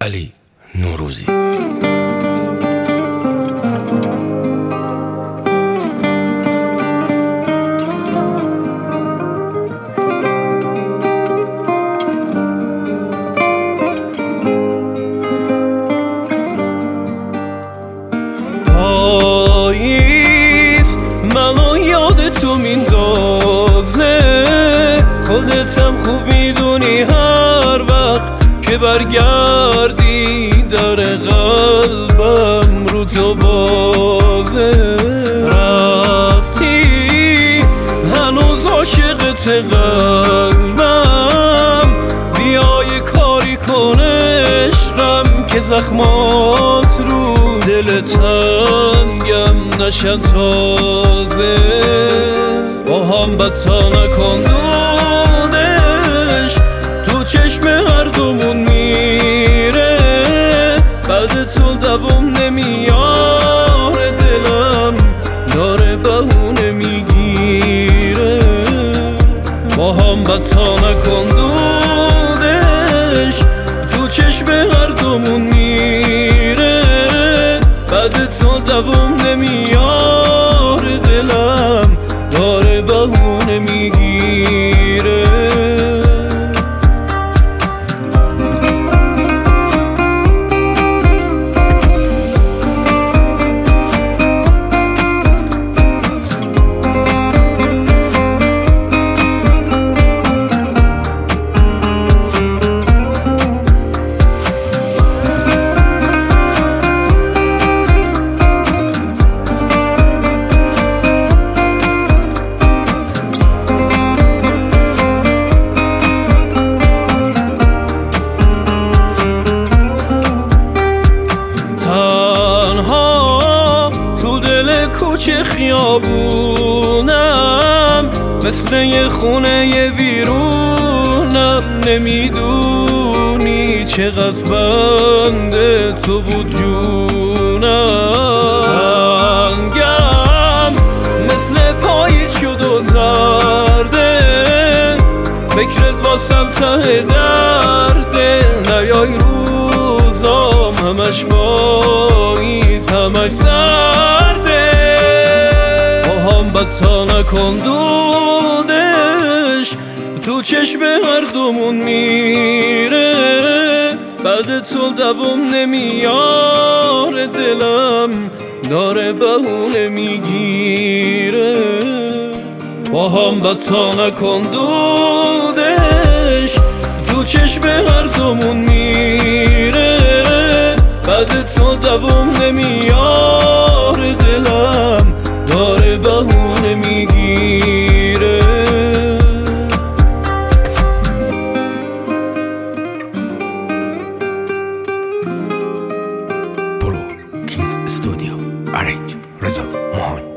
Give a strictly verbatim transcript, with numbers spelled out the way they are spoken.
علی نوروزی. پاییز منو یاد تو میندازه، خودتم خوب میدونی هر وقت که برگردی در قلبم رو تو بازه. رفتی هنوز عاشقت قلبم، بیای کاری کن عشقم که زخمات رو دل تنگم نشن تازه. با هم بتا نکن دودش، تو چشم هر دومون میره، بعد تو دوام نمیاره، دلم داره بهونه میگیره. با هم بتا نکن دودش، تو چشم هر دومون میره، بعد تو دوام نمیاره، دلم داره بهونه میگیره. کوچه خیابونم مثل یه خونه یه ویرونم، نمیدونی چقدر بنده تو بود جونم. رنگم مثل پاییز شد و زرده، فکرت واسم ته درده، نیای روزام همش پاییز همش سرده. بتا نکن دودش، تو چشم هر دومون میره، بعد تو دوام نمیاره، دلم داره بهونه میگیره. با هم بتا نکن دودش، تو چشم هر دومون میره، بعد تو دوام نمیاره، دلم داره بهونه میگیره. برو کینگز استودیو، ارنج رضا موهان.